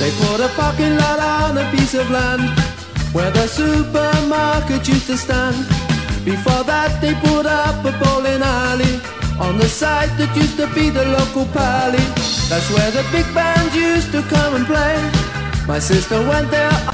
They put a parking lot on a piece of land where the supermarket used to stand. Before that they put up a bowling alley on the site that used to be the local pally. That's where the big bands used to come and play. My sister went there